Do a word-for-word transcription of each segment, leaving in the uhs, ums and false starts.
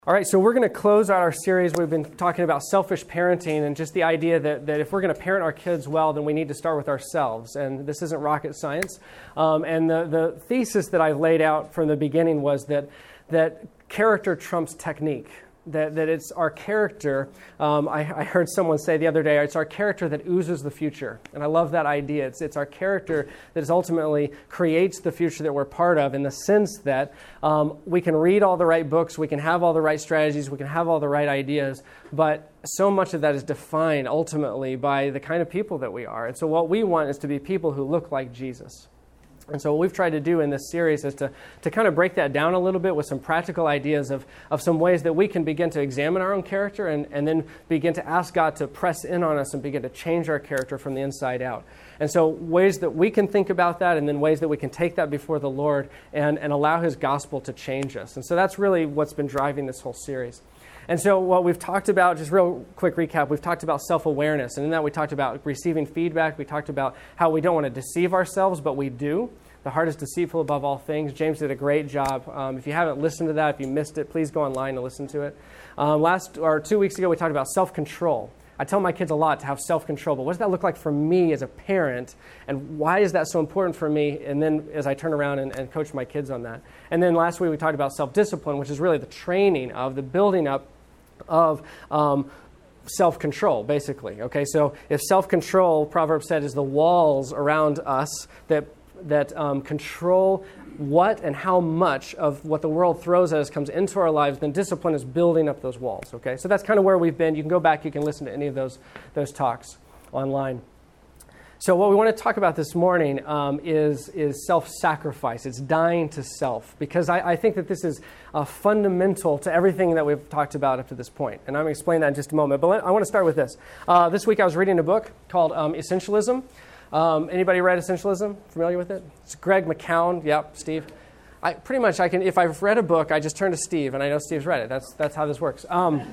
All right, so we're going to close out our series. We've been talking about selfish parenting and just the idea that, that if we're going to parent our kids well, then we need to start with ourselves. And this isn't rocket science. Um, and the, the thesis that I've laid out from the beginning was that, that character trumps technique. That, that it's our character. Um, I, I heard someone say the other day, it's our character that oozes the future. And I love that idea. It's, it's our character that is ultimately creates the future that we're part of, in the sense that um, we can read all the right books, we can have all the right strategies, we can have all the right ideas, but so much of that is defined ultimately by the kind of people that we are. And so what we want is to be people who look like Jesus. And so what we've tried to do in this series is to, to kind of break that down a little bit with some practical ideas of, of some ways that we can begin to examine our own character and, and then begin to ask God to press in on us and begin to change our character from the inside out. And so ways that we can think about that, and then ways that we can take that before the Lord and, and allow His gospel to change us. And so that's really what's been driving this whole series. And so what we've talked about, just real quick recap, we've talked about self-awareness. And in that we talked about receiving feedback. We talked about how we don't want to deceive ourselves, but we do. The heart is deceitful above all things. James did a great job. Um, if you haven't listened to that, if you missed it, please go online and listen to it. Um, last or two weeks ago, we talked about self-control. I tell my kids a lot to have self-control, but what does that look like for me as a parent, and why is that so important for me? And then as I turn around and, and coach my kids on that. And then last week we talked about self-discipline, which is really the training of, the building up of um, self-control, basically. Okay, so if self-control, Proverbs said, is the walls around us that that um, control what and how much of what the world throws at us comes into our lives, then discipline is building up those walls. Okay, so that's kind of where we've been. You can go back, you can listen to any of those those talks online. So what we want to talk about this morning um, is, is self-sacrifice. It's dying to self, because I, I think that this is uh, fundamental to everything that we've talked about up to this point. And I'm going to explain that in just a moment. But let, I want to start with this. Uh, this week I was reading a book called um, Essentialism. Um, anybody read Essentialism? Familiar with it? It's Greg McKeown. Yep, Steve. I pretty much I can. If I've read a book, I just turn to Steve, and I know Steve's read it. That's that's how this works. Um,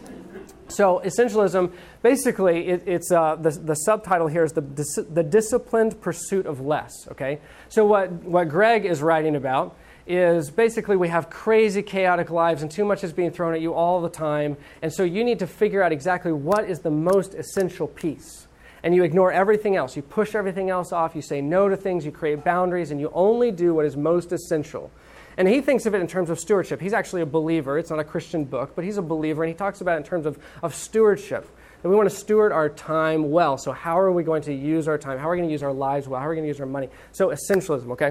so Essentialism, basically, it, it's uh, the the subtitle here is the dis- the disciplined pursuit of less. Okay. So what what Greg is writing about is basically we have crazy, chaotic lives, and too much is being thrown at you all the time, and so you need to figure out exactly what is the most essential piece. And you ignore everything else. You push everything else off. You say no to things. You create boundaries. And you only do what is most essential. And he thinks of it in terms of stewardship. He's actually a believer. It's not a Christian book, but he's a believer. And he talks about it in terms of, of stewardship. That we want to steward our time well. So how are we going to use our time? How are we going to use our lives well? How are we going to use our money? So essentialism, okay?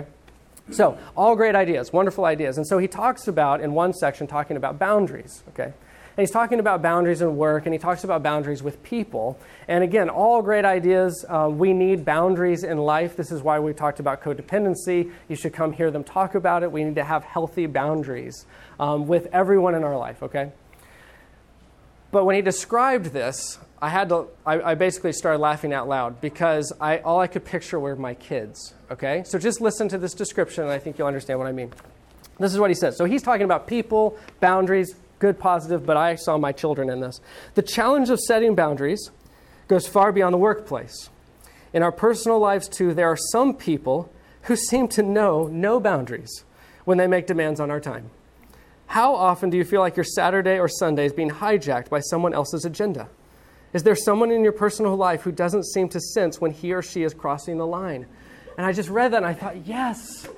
So all great ideas, wonderful ideas. And so he talks about, in one section, talking about boundaries, okay? And he's talking about boundaries in work, and he talks about boundaries with people. And again, all great ideas. Uh, we need boundaries in life. This is why we talked about codependency. You should come hear them talk about it. We need to have healthy boundaries um, with everyone in our life, okay? But when he described this, I had to. I, I basically started laughing out loud because I all I could picture were my kids, okay? So just listen to this description, and I think you'll understand what I mean. This is what he says. So he's talking about people, boundaries, good, positive, but I saw my children in this. The challenge of setting boundaries goes far beyond the workplace. In our personal lives, too, there are some people who seem to know no boundaries when they make demands on our time. How often do you feel like your Saturday or Sunday is being hijacked by someone else's agenda? Is there someone in your personal life who doesn't seem to sense when he or she is crossing the line? And I just read that and I thought, yes.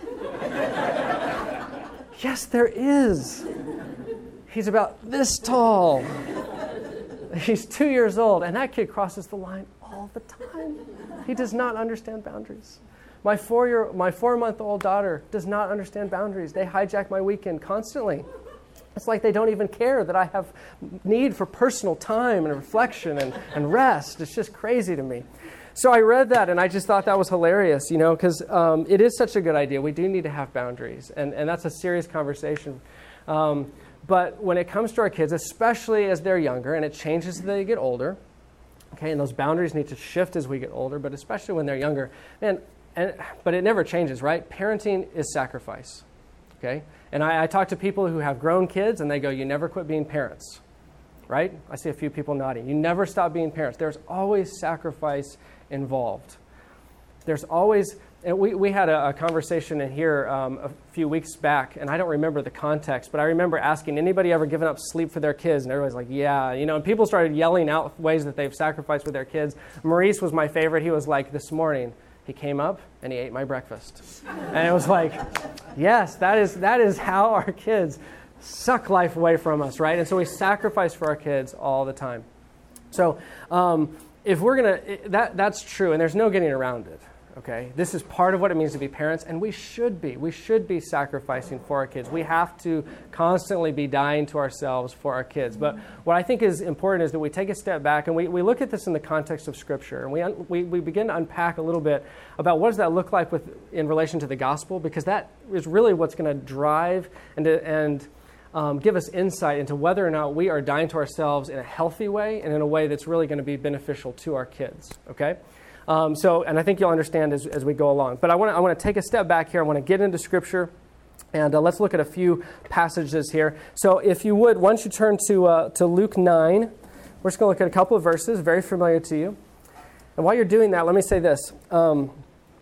Yes, there is. He's about this tall. He's two years old, and that kid crosses the line all the time. He does not understand boundaries. My four-year, my four-month-old daughter does not understand boundaries. They hijack my weekend constantly. It's like they don't even care that I have need for personal time and reflection and, and rest. It's just crazy to me. So I read that, and I just thought that was hilarious, you know, because um, it is such a good idea. We do need to have boundaries, and, and that's a serious conversation. Um, But when it comes to our kids, especially as they're younger, and it changes as they get older, okay, and those boundaries need to shift as we get older, but especially when they're younger, man, and, but it never changes, right? Parenting is sacrifice, okay? And I, I talk to people who have grown kids, and they go, you never quit being parents, right? I see a few people nodding. You never stop being parents. There's always sacrifice involved. There's always and we, we had a, a conversation in here um, a few weeks back, and I don't remember the context, but I remember asking, anybody ever given up sleep for their kids? And everybody's like, yeah. You know, and people started yelling out ways that they've sacrificed with their kids. Maurice was my favorite. He was like, this morning, he came up and he ate my breakfast. And it was like, yes, that is that is how our kids suck life away from us, right? And so we sacrifice for our kids all the time. So um, if we're going to, that that's true, and there's no getting around it. Okay, this is part of what it means to be parents, and we should be. We should be sacrificing for our kids. We have to constantly be dying to ourselves for our kids. But what I think is important is that we take a step back and we, we look at this in the context of Scripture, and we, un, we we begin to unpack a little bit about what does that look like with in relation to the gospel, because that is really what's going to drive and and um, give us insight into whether or not we are dying to ourselves in a healthy way and in a way that's really going to be beneficial to our kids. Okay. Um, so, and I think you'll understand as, as we go along. But I want to I want to take a step back here. I want to get into Scripture, and uh, let's look at a few passages here. So, if you would, once you turn to uh, to Luke nine, we're just going to look at a couple of verses, very familiar to you. And while you're doing that, let me say this: um,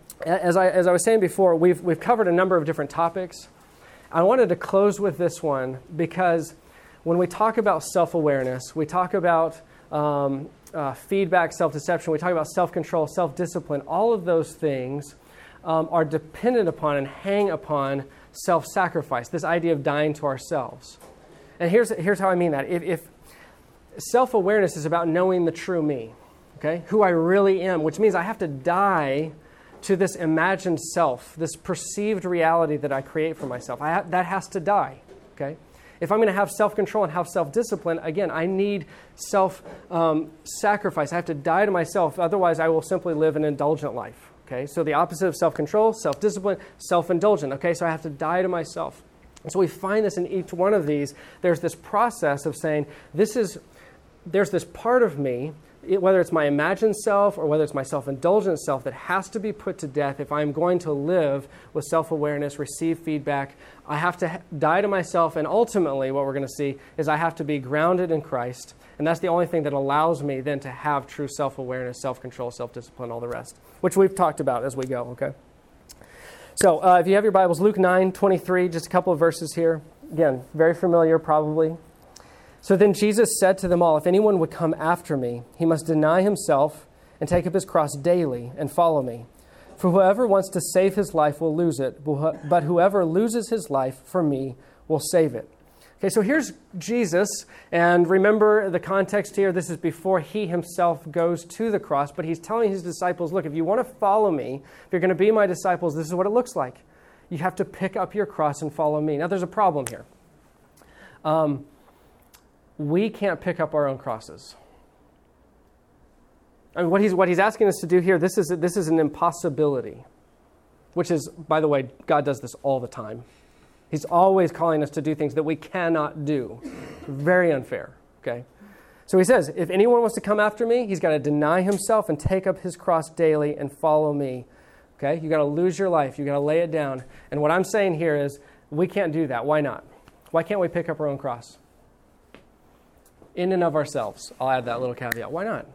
as I as I was saying before, we've we've covered a number of different topics. I wanted to close with this one because when we talk about self-awareness, we talk about um, Uh, feedback, self-deception, we talk about self-control, self-discipline, all of those things um, are dependent upon and hang upon self-sacrifice, this idea of dying to ourselves. And here's here's how I mean that. If, if self-awareness is about knowing the true me, okay, who I really am, which means I have to die to this imagined self, this perceived reality that I create for myself. I ha- that has to die, okay? If I'm going to have self-control and have self-discipline, again, I need self-sacrifice. Um, I have to die to myself. Otherwise, I will simply live an indulgent life. Okay, so the opposite of self-control, self-discipline, self-indulgent. Okay, so I have to die to myself. And so we find this in each one of these. There's this process of saying, this is, there's this part of me, it, whether it's my imagined self or whether it's my self-indulgent self, that has to be put to death if I'm going to live with self-awareness, receive feedback. I have to ha- die to myself, and ultimately what we're going to see is I have to be grounded in Christ, and that's the only thing that allows me then to have true self-awareness, self-control, self-discipline, all the rest, which we've talked about as we go, okay? So uh, if you have your Bibles, Luke nine twenty-three, just a couple of verses here. Again, very familiar probably. So then Jesus said to them all, if anyone would come after me, he must deny himself and take up his cross daily and follow me. For whoever wants to save his life will lose it, but whoever loses his life for me will save it. Okay, so here's Jesus, and remember the context here, this is before he himself goes to the cross, but he's telling his disciples, look, if you want to follow me, if you're going to be my disciples, this is what it looks like. You have to pick up your cross and follow me. Now, there's a problem here. Um, we can't pick up our own crosses. I mean, what he's, what he's asking us to do here, this is, this is an impossibility, which is, by the way, God does this all the time. He's always calling us to do things that we cannot do. Very unfair, okay? So he says, if anyone wants to come after me, he's got to deny himself and take up his cross daily and follow me, okay? You got to lose your life. You got to lay it down. And what I'm saying here is we can't do that. Why not? Why can't we pick up our own cross? In and of ourselves. I'll add that little caveat. Why not?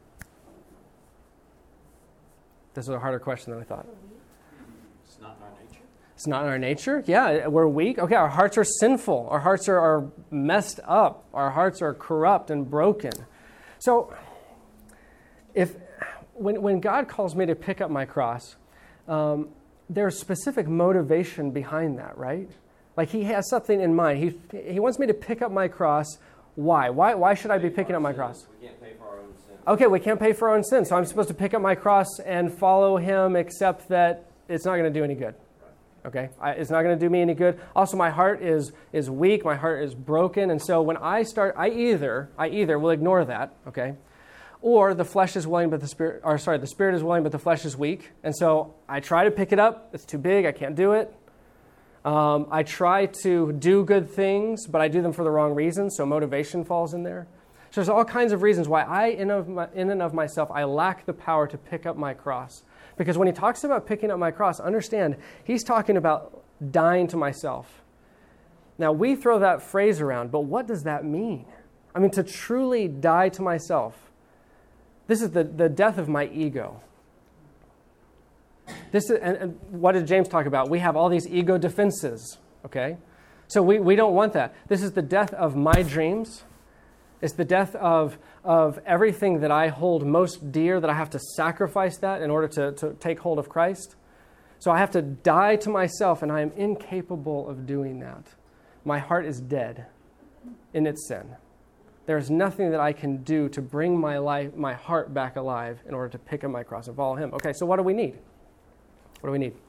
This is a harder question than I thought. It's not in our nature. It's not in our nature? Yeah, we're weak. Okay, our hearts are sinful. Our hearts are, are messed up. Our hearts are corrupt and broken. So, if when when God calls me to pick up my cross, um, there's specific motivation behind that, right? Like he has something in mind. He he wants me to pick up my cross. Why? Why Why should I be picking up my cross? We can't pay for our own sin. Okay, we can't pay for our own sin, so I'm supposed to pick up my cross and follow him, except that it's not going to do any good. Okay, I, it's not going to do me any good. Also, my heart is is weak. My heart is broken, and so when I start, I either I either will ignore that. Okay, or the flesh is willing, but the spirit, or sorry, the spirit is willing, but the flesh is weak, and so I try to pick it up. It's too big. I can't do it. Um, I try to do good things, but I do them for the wrong reasons, so motivation falls in there. So there's all kinds of reasons why I, in, of my, in and of myself, I lack the power to pick up my cross. Because when he talks about picking up my cross, understand, he's talking about dying to myself. Now, we throw that phrase around, but what does that mean? I mean, to truly die to myself. This is the, the death of my ego. This is, and, and what did James talk about? We have all these ego defenses, okay? So we, we don't want that. This is the death of my dreams. It's the death of, of everything that I hold most dear, that I have to sacrifice that in order to, to take hold of Christ. So I have to die to myself, and I am incapable of doing that. My heart is dead in its sin. There is nothing that I can do to bring my life, my heart back alive in order to pick up my cross and follow him. Okay, so what do we need? What do we need?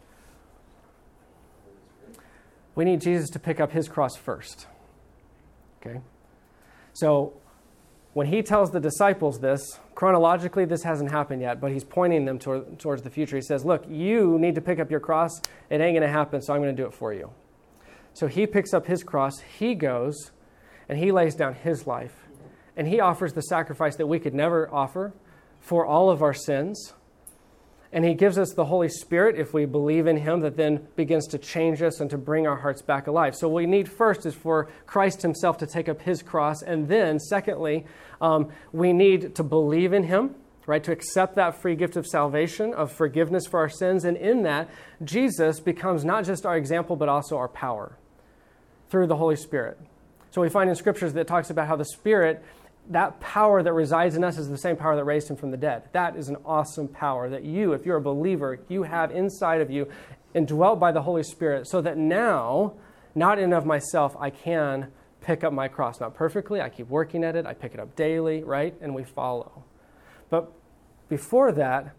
We need Jesus to pick up his cross first. Okay? So when he tells the disciples this, chronologically this hasn't happened yet, but he's pointing them toward, towards the future. He says, look, you need to pick up your cross. It ain't going to happen, so I'm going to do it for you. So he picks up his cross, he goes, and he lays down his life. And he offers the sacrifice that we could never offer for all of our sins. And he gives us the Holy Spirit, if we believe in him, that then begins to change us and to bring our hearts back alive. So what we need first is for Christ himself to take up his cross. And then, secondly, um, we need to believe in him, right? To accept that free gift of salvation, of forgiveness for our sins. And in that, Jesus becomes not just our example, but also our power through the Holy Spirit. So we find in scriptures that it talks about how the Spirit, that power that resides in us, is the same power that raised him from the dead. That is an awesome power that you, if you're a believer, you have inside of you, indwelt by the Holy Spirit, so that now, not in and of myself, I can pick up my cross. Not perfectly, I keep working at it, I pick it up daily, right? And we follow. But before that,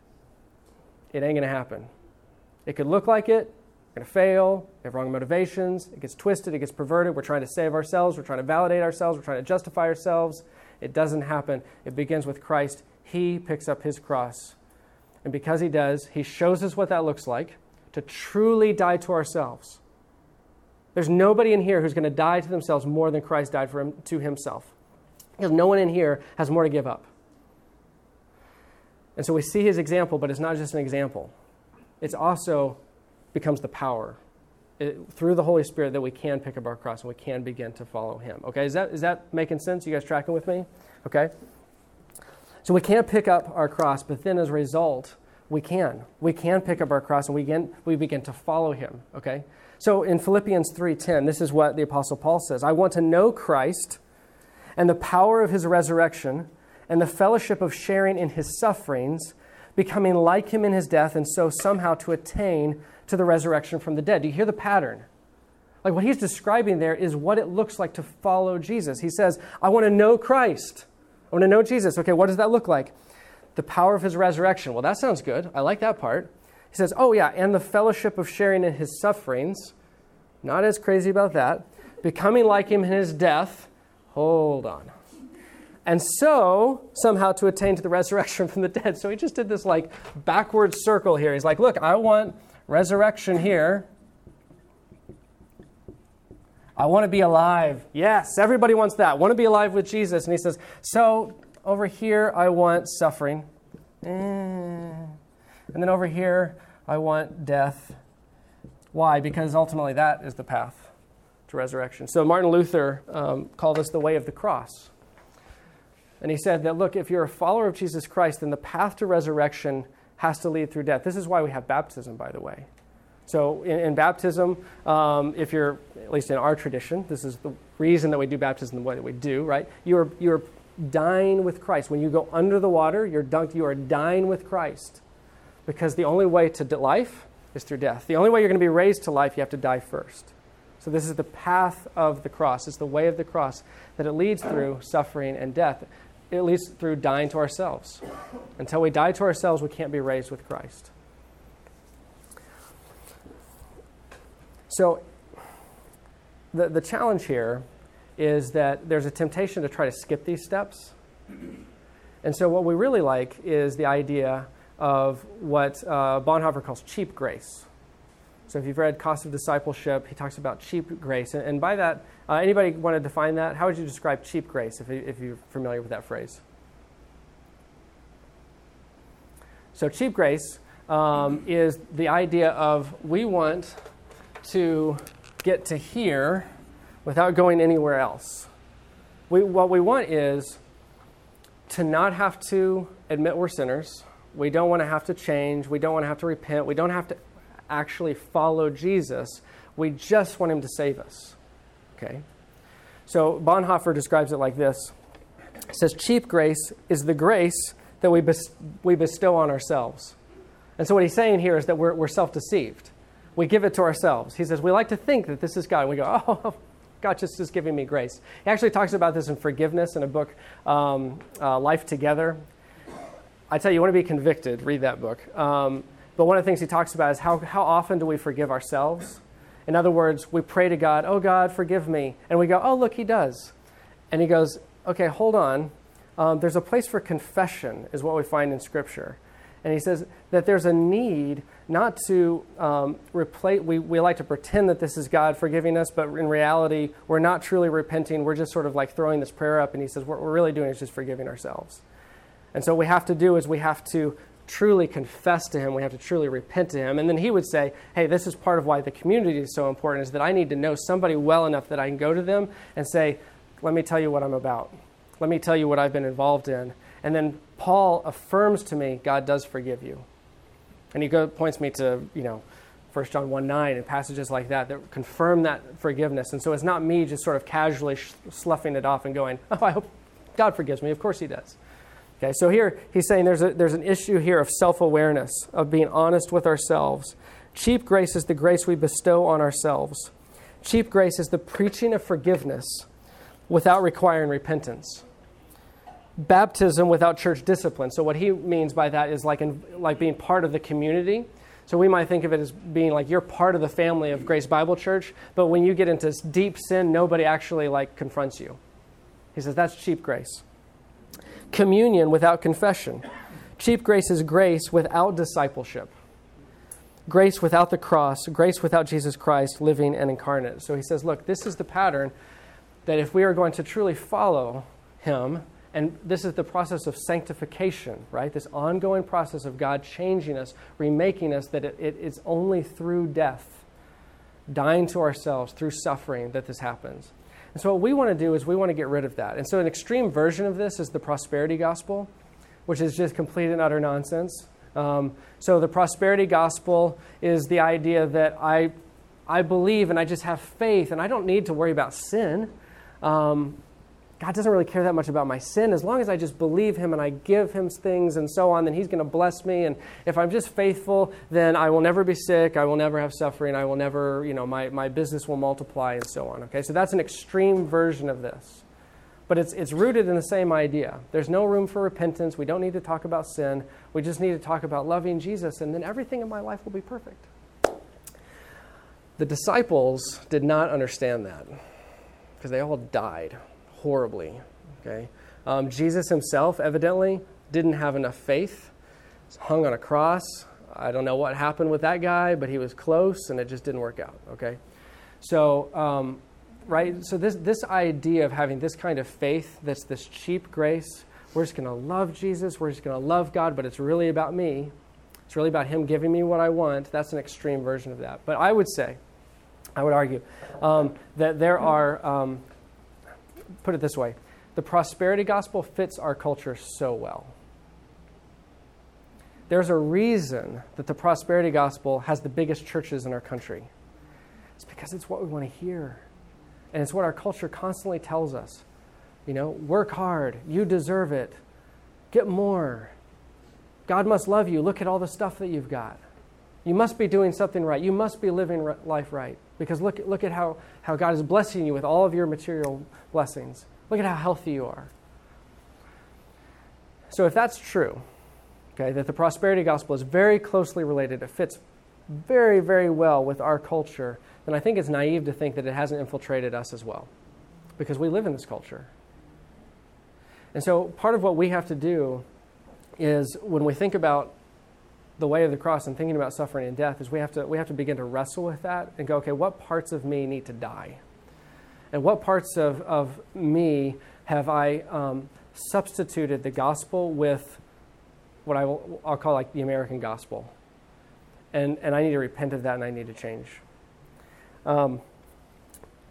it ain't going to happen. It could look like it. We're going to fail, we have wrong motivations, it gets twisted, it gets perverted, we're trying to save ourselves, we're trying to validate ourselves, we're trying to justify ourselves. It doesn't happen. It begins with Christ. He picks up his cross. And because he does, he shows us what that looks like, to truly die to ourselves. There's nobody in here who's going to die to themselves more than Christ died for him, to himself. Because no one in here has more to give up. And so we see his example, but it's not just an example. It's also becomes the power it, through the Holy Spirit that we can pick up our cross and we can begin to follow him. Okay, is that is that making sense? You guys tracking with me? Okay. So we can't pick up our cross, but then as a result, we can. We can pick up our cross and we begin, we begin to follow him. Okay. So in Philippians three ten, this is what the Apostle Paul says. I want to know Christ and the power of his resurrection and the fellowship of sharing in his sufferings, becoming like him in his death, and so somehow to attain to the resurrection from the dead. Do you hear the pattern? Like what he's describing there is what it looks like to follow Jesus. He says, I want to know Christ. I want to know Jesus. Okay, what does that look like? The power of his resurrection. Well, that sounds good. I like that part. He says, oh yeah, and the fellowship of sharing in his sufferings. Not as crazy about that. Becoming like him in his death. Hold on. And so, somehow to attain to the resurrection from the dead. So he just did this like backward circle here. He's like, look, I want resurrection here. I want to be alive. Yes, everybody wants that. Want to be alive with Jesus. And he says, so over here, I want suffering. And then over here, I want death. Why? Because ultimately that is the path to resurrection. So Martin Luther um, called this the way of the cross. And he said that, look, if you're a follower of Jesus Christ, then the path to resurrection has to lead through death. This is why we have baptism, by the way. So in, in baptism, um, if you're, at least in our tradition, this is the reason that we do baptism the way that we do, right? You're, you're dying with Christ. When you go under the water, you're dunked, you are dying with Christ. Because the only way to life is through death. The only way you're going to be raised to life, you have to die first. So this is the path of the cross. It's the way of the cross that it leads through suffering and death. It leads through dying to ourselves. Until we die to ourselves, we can't be raised with Christ. So the, the challenge here is that there's a temptation to try to skip these steps. And so what we really like is the idea of what uh, Bonhoeffer calls cheap grace. So if you've read Cost of Discipleship, he talks about cheap grace. And, and by that, uh, anybody want to define that? How would you describe cheap grace if, you, if you're familiar with that phrase? So cheap grace um, is the idea of we want to get to here without going anywhere else. We, what we want is to not have to admit we're sinners. We don't want to have to change. We don't want to have to repent. We don't have to actually follow Jesus. We just want him to save us. Okay? So Bonhoeffer describes it like this. He says, cheap grace is the grace that we bes- we bestow on ourselves. And so what he's saying here is that we're, we're self-deceived. We give it to ourselves. He says, we like to think that this is God. And we go, oh, God just is giving me grace. He actually talks about this in Forgiveness in a book, um, uh, Life Together. I tell you, you want to be convicted, read that book. Um, but one of the things he talks about is how, how often do we forgive ourselves? In other words, we pray to God, oh, God, forgive me. And we go, oh, look, he does. And he goes, okay, hold on. Um, there's a place for confession is what we find in Scripture. And he says that there's a need not to um, replace, we, we like to pretend that this is God forgiving us, but in reality, we're not truly repenting. We're just sort of like throwing this prayer up. And he says what we're really doing is just forgiving ourselves. And so what we have to do is we have to truly confess to him. We have to truly repent to him. And then he would say, hey, this is part of why the community is so important, is that I need to know somebody well enough that I can go to them and say, let me tell you what I'm about. Let me tell you what I've been involved in. And then Paul affirms to me, God does forgive you. And he go, points me to, you know, First John one nine and passages like that that confirm that forgiveness. And so it's not me just sort of casually sh- sloughing it off and going, oh, I hope God forgives me. Of course he does. Okay, so here he's saying there's a, there's an issue here of self-awareness, of being honest with ourselves. Cheap grace is the grace we bestow on ourselves. Cheap grace is the preaching of forgiveness without requiring repentance. Baptism without church discipline. So what he means by that is like in, like being part of the community. So we might think of it as being like you're part of the family of Grace Bible Church, but when you get into deep sin, nobody actually like confronts you. He says that's cheap grace. Communion without confession. Cheap grace is grace without discipleship. Grace without the cross. Grace without Jesus Christ living and incarnate. So he says, look, this is the pattern that if we are going to truly follow him, and this is the process of sanctification, right? This ongoing process of God changing us, remaking us, that it, it, it's only through death, dying to ourselves, through suffering, that this happens. And so what we want to do is we want to get rid of that. And so an extreme version of this is the prosperity gospel, which is just complete and utter nonsense. Um, so the prosperity gospel is the idea that I, I believe and I just have faith and I don't need to worry about sin. Um, God doesn't really care that much about my sin. As long as I just believe him and I give him things and so on, then he's going to bless me. And if I'm just faithful, then I will never be sick. I will never have suffering. I will never, you know, my, my business will multiply and so on. Okay, so that's an extreme version of this. But it's it's rooted in the same idea. There's no room for repentance. We don't need to talk about sin. We just need to talk about loving Jesus, and then everything in my life will be perfect. The disciples did not understand that because they all died horribly. Okay, um, Jesus himself evidently didn't have enough faith. He was hung on a cross. I don't know what happened with that guy, but he was close, and it just didn't work out. Okay, so um, right, so this this idea of having this kind of faith, that's this cheap grace. We're just going to love Jesus. We're just going to love God, but it's really about me. It's really about him giving me what I want. That's an extreme version of that. But I would say, I would argue um, that there are. Um, Put it this way, the prosperity gospel fits our culture so well. There's a reason that the prosperity gospel has the biggest churches in our country. It's because it's what we want to hear. And it's what our culture constantly tells us. You know, work hard, you deserve it, get more. God must love you, look at all the stuff that you've got. You must be doing something right. You must be living life right. Because look, look at how, how God is blessing you with all of your material blessings. Look at how healthy you are. So if that's true, okay, that the prosperity gospel is very closely related, it fits very, very well with our culture, then I think it's naive to think that it hasn't infiltrated us as well. Because we live in this culture. And so part of what we have to do is when we think about the way of the cross and thinking about suffering and death is we have to we have to begin to wrestle with that and go, okay, what parts of me need to die? And what parts of, of me have I um, substituted the gospel with what I will, I'll call like the American gospel? And and I need to repent of that and I need to change. Um,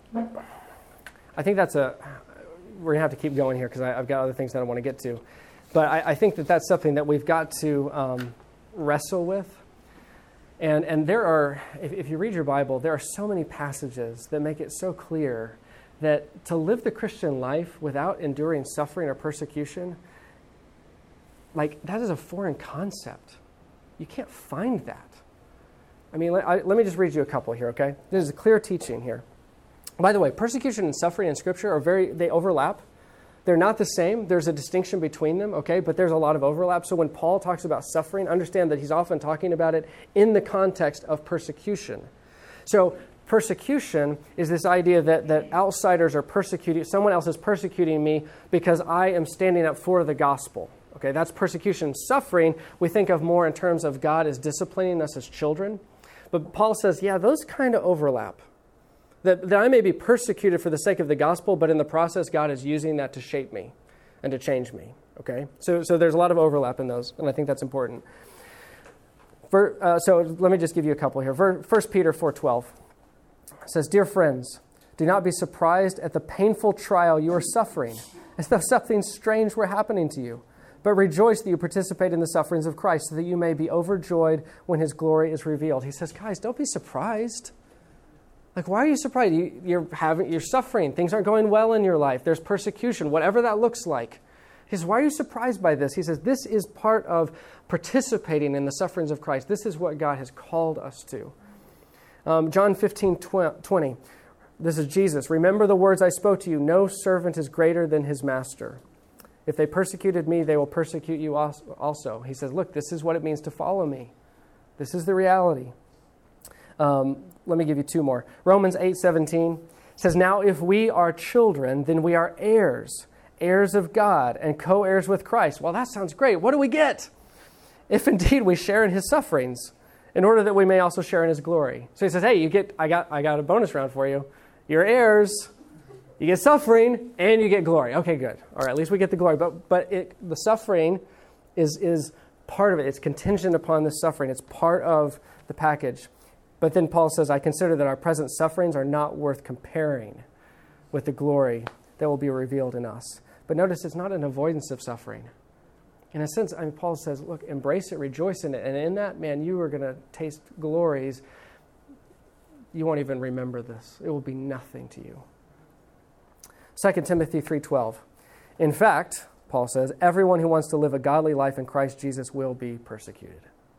I think that's a, we're going to have to keep going here because I've got other things that I want to get to. But I, I think that that's something that we've got to um, wrestle with. And and there are, if, if you read your Bible, there are so many passages that make it so clear that to live the Christian life without enduring suffering or persecution, like that is a foreign concept. You can't find that. I mean, let, I, let me just read you a couple here, okay? There's a clear teaching here. By the way, persecution and suffering in Scripture are very, they overlap. They're not the same. There's a distinction between them, okay? But there's a lot of overlap. So when Paul talks about suffering, understand that he's often talking about it in the context of persecution. So persecution is this idea that, that outsiders are persecuting, someone else is persecuting me because I am standing up for the gospel. Okay, that's persecution. Suffering, we think of more in terms of God as disciplining us as children. But Paul says, yeah, those kind of overlap. That, that I may be persecuted for the sake of the gospel, but in the process, God is using that to shape me and to change me. Okay, so so there's a lot of overlap in those, and I think that's important. For, uh, so let me just give you a couple here. First Peter four twelve says, "Dear friends, do not be surprised at the painful trial you are suffering, as though something strange were happening to you. But rejoice that you participate in the sufferings of Christ, so that you may be overjoyed when his glory is revealed." He says, guys, don't be surprised. Like, why are you surprised? You, you're having, you're suffering. Things aren't going well in your life. There's persecution, whatever that looks like. He says, why are you surprised by this? He says, this is part of participating in the sufferings of Christ. This is what God has called us to. Um, John fifteen twenty. This is Jesus. "Remember the words I spoke to you. No servant is greater than his master. If they persecuted me, they will persecute you also." He says, look, this is what it means to follow me. This is the reality. Um, let me give you two more. Romans eight seventeen says, "Now if we are children, then we are heirs, heirs of God, and co-heirs with Christ." Well, that sounds great. What do we get? "If indeed we share in his sufferings, in order that we may also share in his glory." So he says, hey, you get, I got, I got a bonus round for you. You're heirs. You get suffering, and you get glory. Okay, good. All right, at least we get the glory. But but it, the suffering is is part of it. It's contingent upon the suffering. It's part of the package. But then Paul says, "I consider that our present sufferings are not worth comparing with the glory that will be revealed in us." But notice it's not an avoidance of suffering. In a sense, I mean, Paul says, look, embrace it, rejoice in it. And in that, man, you are going to taste glories. You won't even remember this. It will be nothing to you. Second Timothy three twelve. "In fact," Paul says, "everyone who wants to live a godly life in Christ Jesus will be persecuted."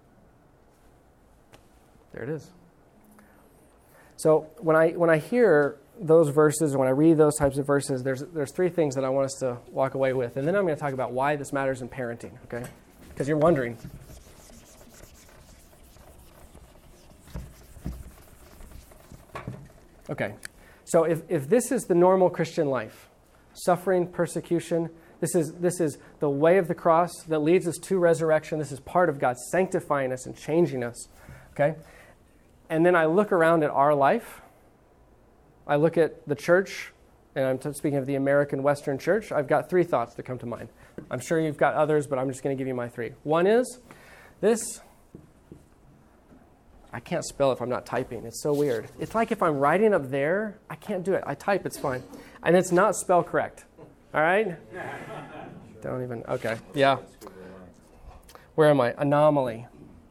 There it is. So when I when I hear those verses, when I read those types of verses, there's there's three things that I want us to walk away with. And then I'm going to talk about why this matters in parenting, okay? Because you're wondering. Okay. So if, if this is the normal Christian life, suffering, persecution, this is this is the way of the cross that leads us to resurrection. This is part of God sanctifying us and changing us, okay? And then I look around at our life. I look at the church, and I'm t- speaking of the American Western church. I've got three thoughts that come to mind. I'm sure you've got others, but I'm just going to give you my three. One is this. I can't spell if I'm not typing. It's so weird. It's like if I'm writing up there, I can't do it. I type, it's fine. And it's not spell correct. All right? Don't even, okay. Yeah. Where am I? Anomaly.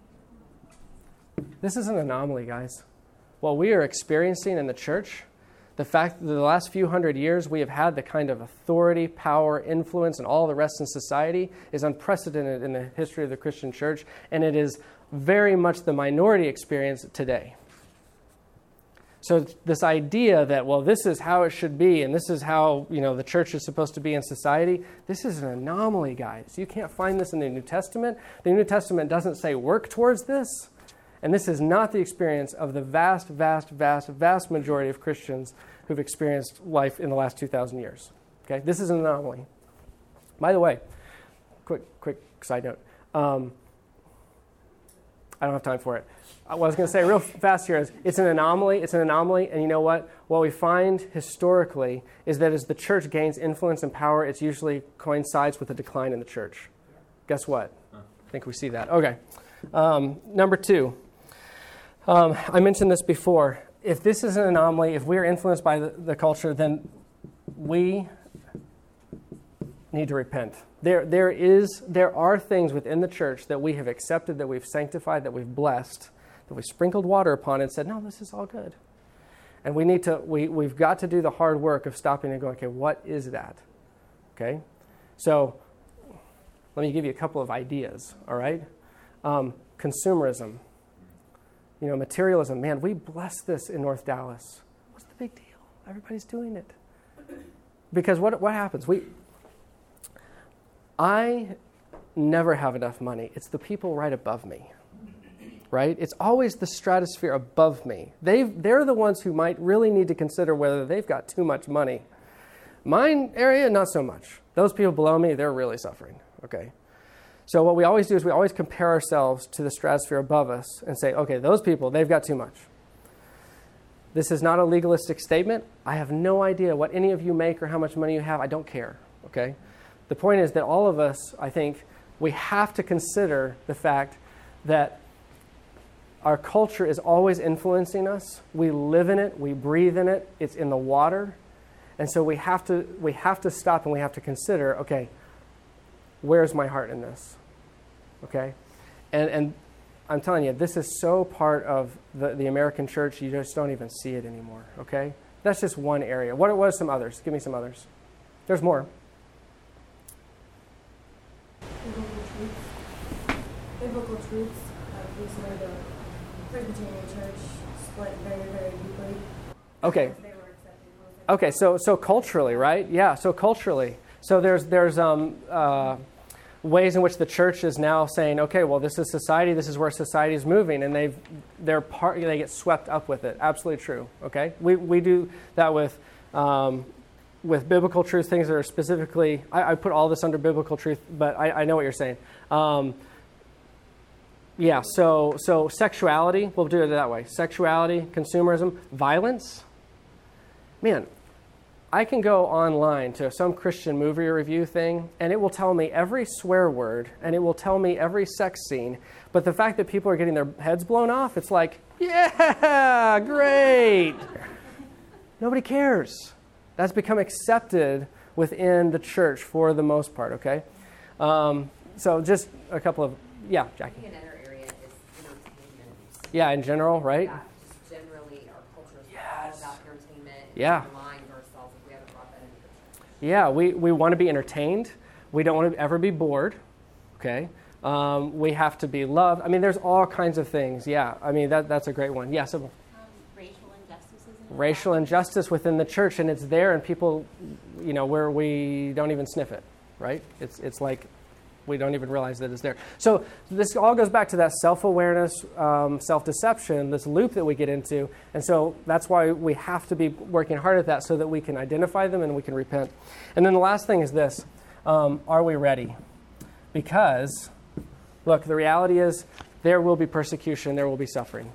This is an anomaly, guys. What we are experiencing in the church, the fact that the last few hundred years we have had the kind of authority, power, influence, and all the rest in society is unprecedented in the history of the Christian church, and it is very much the minority experience today. So this idea that, well, this is how it should be, and this is how, you know, the church is supposed to be in society, this is an anomaly, guys. You can't find this in the New Testament. The New Testament doesn't say work towards this, and this is not the experience of the vast, vast, vast, vast majority of Christians who've experienced life in the last two thousand years. Okay, this is an anomaly. By the way, quick, quick side note. Um, I don't have time for it. What I was going to say real fast here is it's an anomaly. It's an anomaly. And you know what? What we find historically is that as the church gains influence and power, it usually coincides with a decline in the church. Guess what? I think we see that. Okay. Um, number two. Um, I mentioned this before. If this is an anomaly, if we are influenced by the, the culture, then we need to repent. There, there is, there are things within the church that we have accepted, that we've sanctified, that we've blessed, that we've sprinkled water upon and said, no, this is all good. And we need to, we, we've got to do the hard work of stopping and going, okay, what is that? Okay? So, let me give you a couple of ideas, all right? Um, consumerism. You know, materialism. Man, we bless this in North Dallas. What's the big deal? Everybody's doing it. Because what what happens? We, I never have enough money. It's the people right above me, right? It's always the stratosphere above me. They've, they're the ones who might really need to consider whether they've got too much money. Mine area, not so much. Those people below me, they're really suffering, okay? So what we always do is we always compare ourselves to the stratosphere above us and say, okay, those people, they've got too much. This is not a legalistic statement. I have no idea what any of you make or how much money you have. I don't care, okay? The point is that all of us, I think, we have to consider the fact that our culture is always influencing us. We live in it. We breathe in it. It's in the water. And so we have to we have to stop and we have to consider, okay, where's my heart in this? Okay? And and I'm telling you, this is so part of the, the American church, you just don't even see it anymore, okay? That's just one area. What, what are some others? Give me some others. There's more. Biblical truths. Biblical truths. Like recently the Presbyterian Church split very, very deeply. Okay. They were accepted. Okay, so so culturally, right? Yeah, so culturally. So there's there's um uh ways in which the church is now saying, okay, well, this is society, this is where society is moving, and they've they're part they get swept up with it. Absolutely true. Okay, we we do that with um, with biblical truth, things that are specifically. I, I put all this under biblical truth, but I, I know what you're saying. Um, yeah, so so sexuality, we'll do it that way. Sexuality, consumerism, violence. Man, I can go online to some Christian movie review thing, and it will tell me every swear word, and it will tell me every sex scene. But the fact that people are getting their heads blown off, it's like, yeah, great. Nobody cares. That's become accepted within the church for the most part, okay? Um, so just a couple of, yeah, Jackie. I think another area is entertainment. Yeah, in general, right? Yeah, just generally our culture is Yes. all about entertainment. Yeah. And remind ourselves if we haven't brought that into the church. Yeah, we, we want to be entertained. We don't want to ever be bored, okay? Um, we have to be loved. I mean, there's all kinds of things. Yeah, I mean, that that's a great one. Yeah, so Um, racial injustices. In racial injustice within the church, and it's there, and people, you know, where we don't even sniff it, right? It's it's like we don't even realize that it's there. So this all goes back to that self-awareness, um, self-deception, this loop that we get into, and so that's why we have to be working hard at that so that we can identify them and we can repent. And then the last thing is this: um, are we ready? Because, look, the reality is there will be persecution, there will be suffering.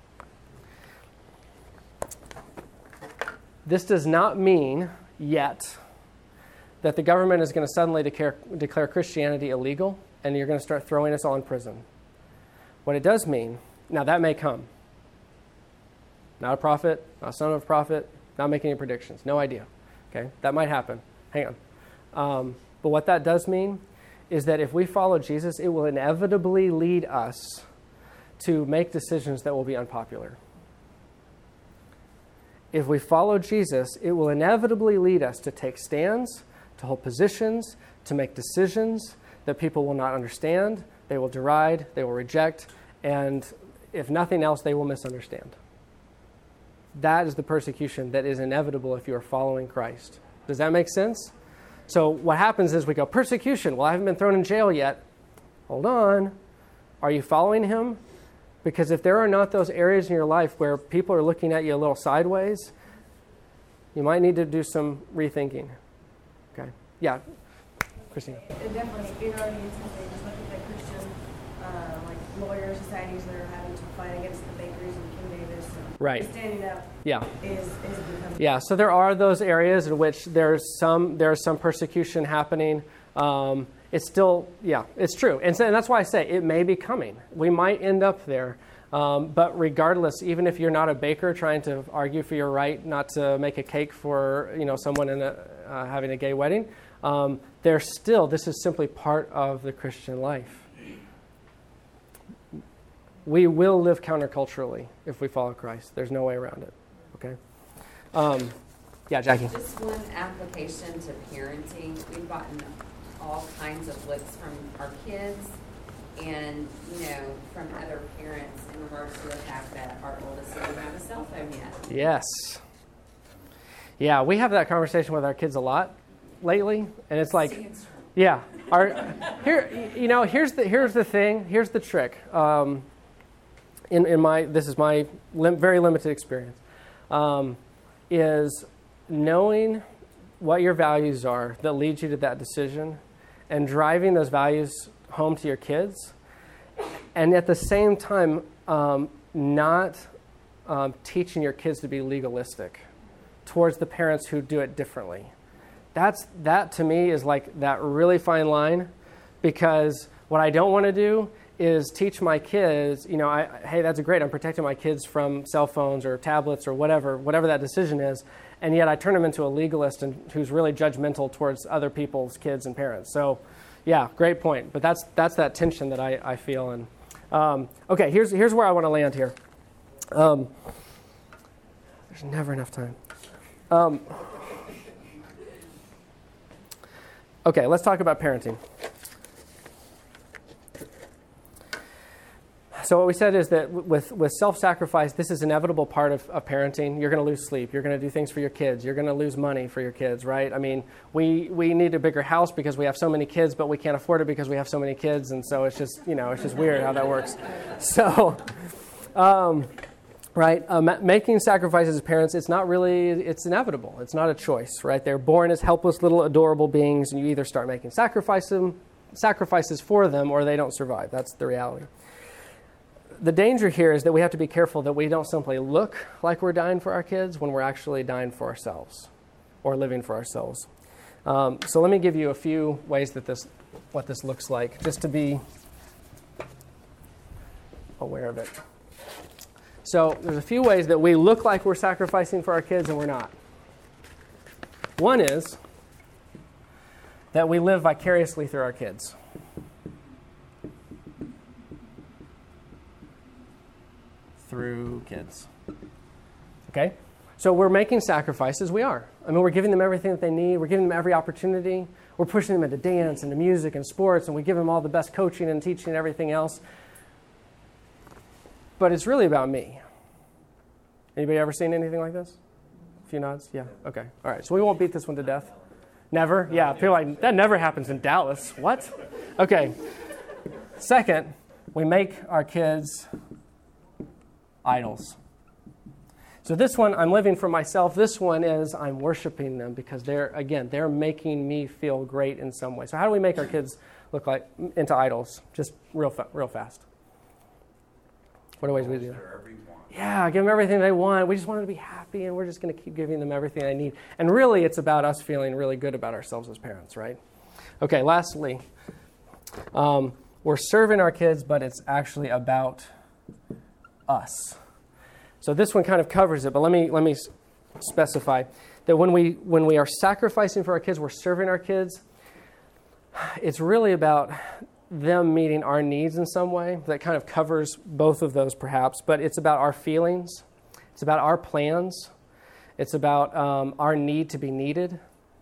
This does not mean yet that the government is going to suddenly declare, declare Christianity illegal and you're going to start throwing us all in prison. What it does mean, now that may come. Not a prophet, not a son of a prophet, not making any predictions, no idea. Okay, that might happen. Hang on. Um, but what that does mean is that if we follow Jesus, it will inevitably lead us to make decisions that will be unpopular. If we follow Jesus, it will inevitably lead us to take stands, to hold positions, to make decisions that people will not understand, they will deride, they will reject, and if nothing else, they will misunderstand. That is the persecution that is inevitable if you are following Christ. Does that make sense? So what happens is we go, persecution. Well, I haven't been thrown in jail yet. Hold on. Are you following him? Because if there are not those areas in your life where people are looking at you a little sideways, you might need to do some rethinking. Okay. Yeah. Christina. It definitely, it already intimidating. Just look at the Christian, uh, like lawyer societies that are having to fight against the Bakers and King Davis. And Right. Standing up Yeah. is, is becoming. Yeah, so there are those areas in which there's some there's some persecution happening. Um, it's still, yeah, it's true. And, so, and that's why I say it may be coming. We might end up there. Um, but regardless, even if you're not a baker trying to argue for your right not to make a cake for, you know, someone in a, uh, having a gay wedding, um, they're still, this is simply part of the Christian life. We will live counterculturally if we follow Christ. There's no way around it. Okay? Um, yeah, Jackie. Just one application to parenting. We've gotten all kinds of looks from our kids and, you know, from other parents in regards to the fact that our oldest doesn't have a cell phone yet. Yes. Yeah, we have that conversation with our kids a lot lately, and it's like, yeah, our here, you know, here's the here's the thing, here's the trick. Um, in in my this is my lim- very limited experience, um, is knowing what your values are that lead you to that decision, and driving those values home to your kids, and at the same time, um, not um, teaching your kids to be legalistic towards the parents who do it differently. That's that to me is like that really fine line, because what I don't want to do is teach my kids, you know, I, hey, that's great, I'm protecting my kids from cell phones or tablets or whatever, whatever that decision is, and yet I turn them into a legalist and who's really judgmental towards other people's kids and parents. So, yeah, great point. But that's that's that tension that I, I feel. And um, okay, here's here's where I want to land here. Um, there's never enough time. Um, okay, let's talk about parenting. So what we said is that with, with self-sacrifice, this is an inevitable part of, of parenting. You're going to lose sleep. You're going to do things for your kids. You're going to lose money for your kids, right? I mean, we, we need a bigger house because we have so many kids, but we can't afford it because we have so many kids. And so it's just, you know, it's just weird how that works. So, um, right, uh, ma- making sacrifices as parents, it's not really, it's inevitable. It's not a choice, right? They're born as helpless little adorable beings, and you either start making sacrifices, sacrifices for them or they don't survive. That's the reality. The danger here is that we have to be careful that we don't simply look like we're dying for our kids when we're actually dying for ourselves or living for ourselves. Um, so let me give you a few ways that this, what this looks like, just to be aware of it. So there's a few ways that we look like we're sacrificing for our kids and we're not. One is that we live vicariously through our kids. Through kids. Okay? So we're making sacrifices. We are. I mean, we're giving them everything that they need. We're giving them every opportunity. We're pushing them into dance, into music, and sports, and we give them all the best coaching and teaching and everything else. But it's really about me. Anybody ever seen anything like this? A few nods? Yeah. Okay. All right. So we won't beat this one to death. Never? Yeah. People are like, that never happens in Dallas. What? Okay. Second, we make our kids idols. So this one, I'm living for myself. This one is I'm worshiping them because they're, again, they're making me feel great in some way. So how do we make our kids look like into idols? Just real fa- real fast. What are ways we do that? Yeah, give them everything they want. We just want them to be happy, and we're just going to keep giving them everything they need. And really, it's about us feeling really good about ourselves as parents, right? Okay, lastly, um, we're serving our kids, but it's actually about us. So this one kind of covers it, but let me let me specify that when we when we are sacrificing for our kids, we're serving our kids, it's really about them meeting our needs in some way. That kind of covers both of those perhaps, but it's about our feelings, it's about our plans, it's about um, our need to be needed.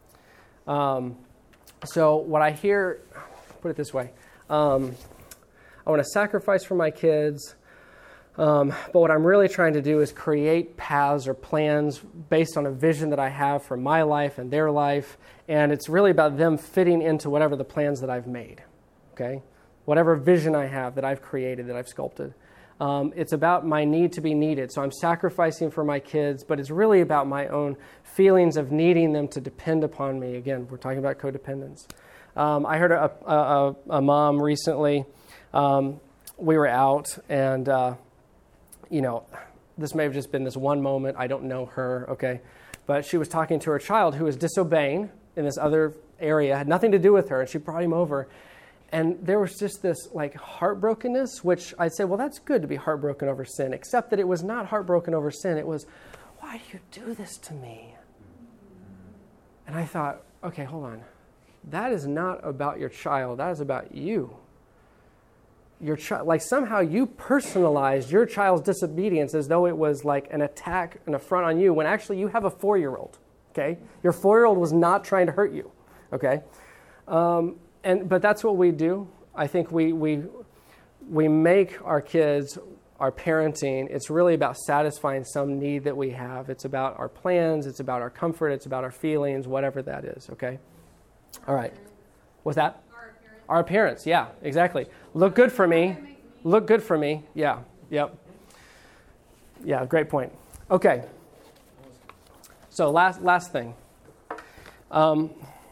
Um, so what I hear, put it this way, um, I want to sacrifice for my kids, Um, but what I'm really trying to do is create paths or plans based on a vision that I have for my life and their life, and it's really about them fitting into whatever the plans that I've made, okay? Whatever vision I have that I've created, that I've sculpted. Um, it's about my need to be needed, so I'm sacrificing for my kids, but it's really about my own feelings of needing them to depend upon me. Again, we're talking about codependence. Um, I heard a, a, a, a mom recently, um, we were out, and uh, you know, this may have just been this one moment. I don't know her, okay? But she was talking to her child who was disobeying in this other area, had nothing to do with her, and she brought him over. And there was just this, like, heartbrokenness, which I'd say, well, that's good to be heartbroken over sin, except that it was not heartbroken over sin. It was, why do you do this to me? And I thought, okay, hold on. that is not about your child. That is about you. Your child, like somehow you personalized your child's disobedience as though it was like an attack, an affront on you, when actually you have a four-year-old. Okay, your four-year-old was not trying to hurt you. Okay, um, and but that's what we do. I think we we we make our kids, our parenting, it's really about satisfying some need that we have. It's about our plans. It's about our comfort. It's about our feelings, whatever that is. Okay, all right. What's that? Our appearance, yeah, exactly. Look good for me. Look good for me. Yeah, yep. Yeah, great point. Okay. So last last thing. Um,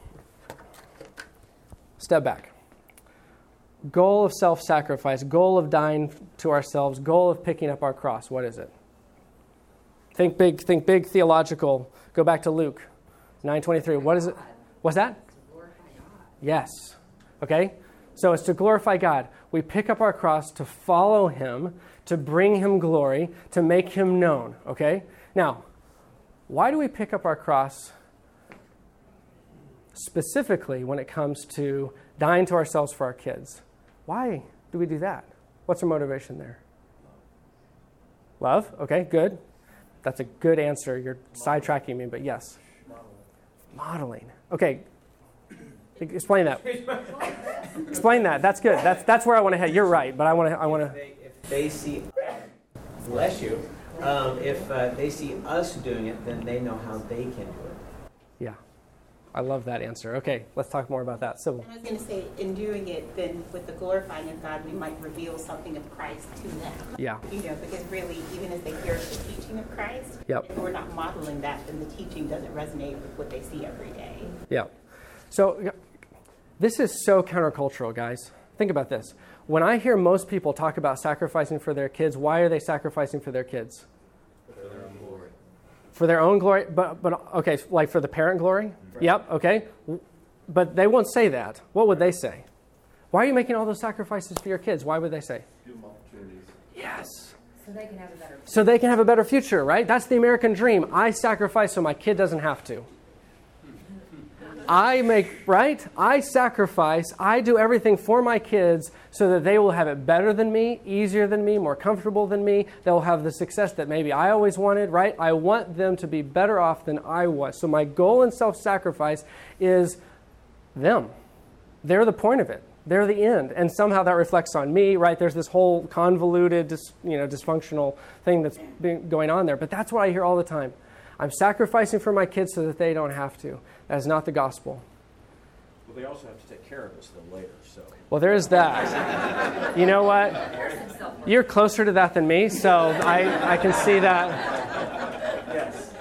step back. Goal of self-sacrifice, goal of dying to ourselves, goal of picking up our cross. What is it? Think big, think big theological. Go back to Luke nine twenty-three. What is it? What's that? Yes. Okay? So it's to glorify God. We pick up our cross to follow him, to bring him glory, to make him known. Okay? Now, why do we pick up our cross specifically when it comes to dying to ourselves for our kids? Why do we do that? What's our motivation there? Love? Okay, good. That's a good answer. You're sidetracking me, but yes. Modeling. Modeling. Okay. Explain that. Explain that. That's good. That's that's where I want to head. You're right, but I want to. I want to. If they see, bless you. Um, if uh, they see us doing it, then they know how they can do it. Yeah, I love that answer. Okay, let's talk more about that. Sybil. I was going to say, in doing it, then with the glorifying of God, we might reveal something of Christ to them. Yeah. You know, because really, even as they hear the teaching of Christ, yep. if we're not modeling that, then the teaching doesn't resonate with what they see every day. Yeah. So this is so countercultural, guys. Think about this. When I hear most people talk about sacrificing for their kids, why are they sacrificing for their kids? For their own glory. For their own glory? But, but okay, like for the parent glory? Right. Yep, okay. But they won't say that. What would they say? Why are you making all those sacrifices for your kids? Why would they say? Give them opportunities. Yes. So they can have a better future. So they can have a better future, right? That's the American dream. I sacrifice so my kid doesn't have to. I make, right? I sacrifice. I do everything for my kids so that they will have it better than me, easier than me, more comfortable than me. They'll have the success that maybe I always wanted, right? I want them to be better off than I was. So my goal in self-sacrifice is them. They're the point of it. They're the end. And somehow that reflects on me, right? There's this whole convoluted, dis, you know, dysfunctional thing that's been going on there. But that's what I hear all the time. I'm sacrificing for my kids so that they don't have to. That is not the gospel. Well, they also have to take care of us, though, later. So. Well, there is that. You know what? You're closer to that than me, so I, I can see that. Yes,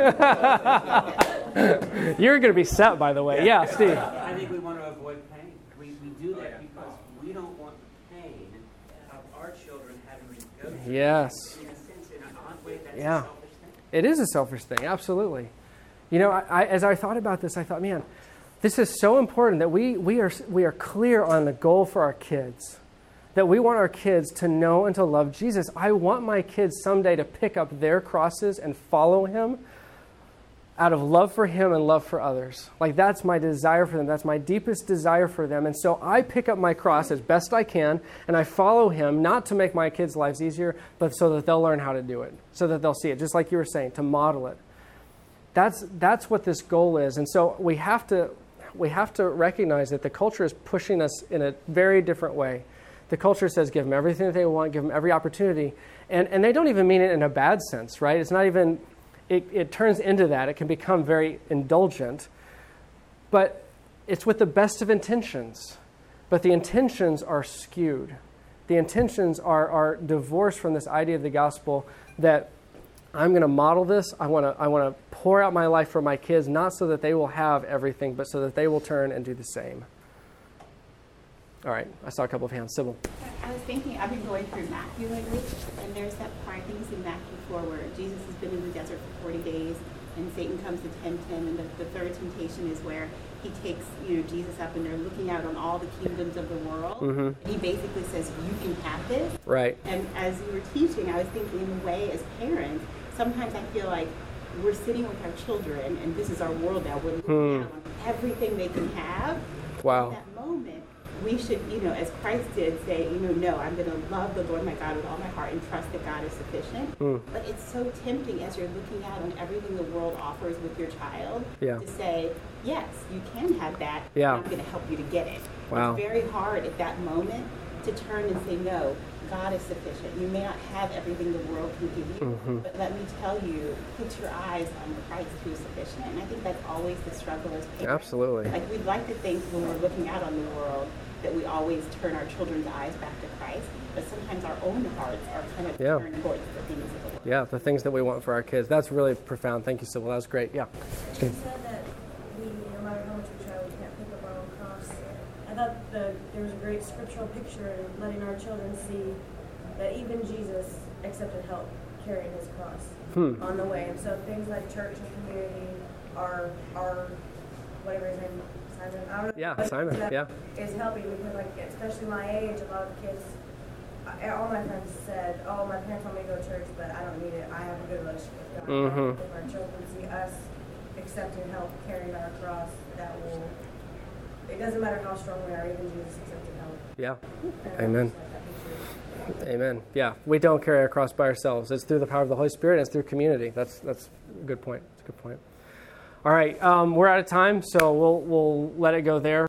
very true. You're going to be set, by the way. Yeah, Steve. I think we want to avoid pain. We, we do that because we don't want the pain of our children having to go through. Yes. In a sense, in an odd way, that's Yeah. a selfish thing. It is a selfish thing, absolutely. You know, I, I, as I thought about this, I thought, man, this is so important that we we are we are clear on the goal for our kids, that we want our kids to know and to love Jesus. I want my kids someday to pick up their crosses and follow him out of love for him and love for others. Like, that's my desire for them. That's my deepest desire for them. And so I pick up my cross as best I can, and I follow him, not to make my kids' lives easier, but so that they'll learn how to do it, so that they'll see it, just like you were saying, to model it. That's that's what this goal is. And so we have to we have to recognize that the culture is pushing us in a very different way. The culture says give them everything that they want, give them every opportunity. And and they don't even mean it in a bad sense, right? It's not even, it, it turns into that. It can become very indulgent. But it's with the best of intentions. But the intentions are skewed. The intentions are, are divorced from this idea of the gospel that I'm going to model this. I want to I want to pour out my life for my kids, not so that they will have everything, but so that they will turn and do the same. All right, I saw a couple of hands. Sybil. I was thinking, I've been going through Matthew lately, and there's that part, I think it's in Matthew four, where Jesus has been in the desert for forty days, and Satan comes to tempt him, and the, the third temptation is where he takes, you know, Jesus up, and they're looking out on all the kingdoms of the world. Mm-hmm. He basically says, you can have this. Right. And as you were teaching, I was thinking, in a way, as parents, sometimes I feel like we're sitting with our children, and this is our world now. We're looking Hmm. down on everything they can have. Wow. In that moment, we should, you know, as Christ did, say, you know, no, I'm going to love the Lord my God with all my heart and trust that God is sufficient. Hmm. But it's so tempting as you're looking out on everything the world offers with your child Yeah. to say, yes, you can have that. Yeah. And I'm going to help you to get it. Wow. It's very hard at that moment to turn and say, no, God is sufficient. You may not have everything the world can give you, Mm-hmm. but let me tell you, put your eyes on Christ who is sufficient. And I think that's always the struggle as parents. Absolutely. Like, we'd like to think when we're looking out on the world that we always turn our children's eyes back to Christ, but sometimes our own hearts are kind of Yeah. turned towards the things of the world. Yeah, the things that we want for our kids. That's really profound. Thank you, Sybil. That was great. Yeah. You said that we, no matter how much we try, we can't pick up our own cross. I thought the, there was a great scriptural picture in letting our children see that even Jesus accepted help carrying his cross Hmm. on the way. And so things like church and community are, are whatever his name, Simon, I don't know. Yeah, but Simon, that yeah. Is helping because, like, especially my age, a lot of kids, I, all my friends said, oh, my parents want me to go to church, but I don't need it. I have a good relationship with God. Mhm. If our children see us accepting help, carrying our cross, that will, it doesn't matter how strong we are, even Jesus accepted help. Yeah. And I Amen. just like that picture. Amen. Yeah, we don't carry our cross by ourselves. It's through the power of the Holy Spirit, and it's through community. That's that's a good point. That's a good point. All right, um, we're out of time, so we'll we'll let it go there.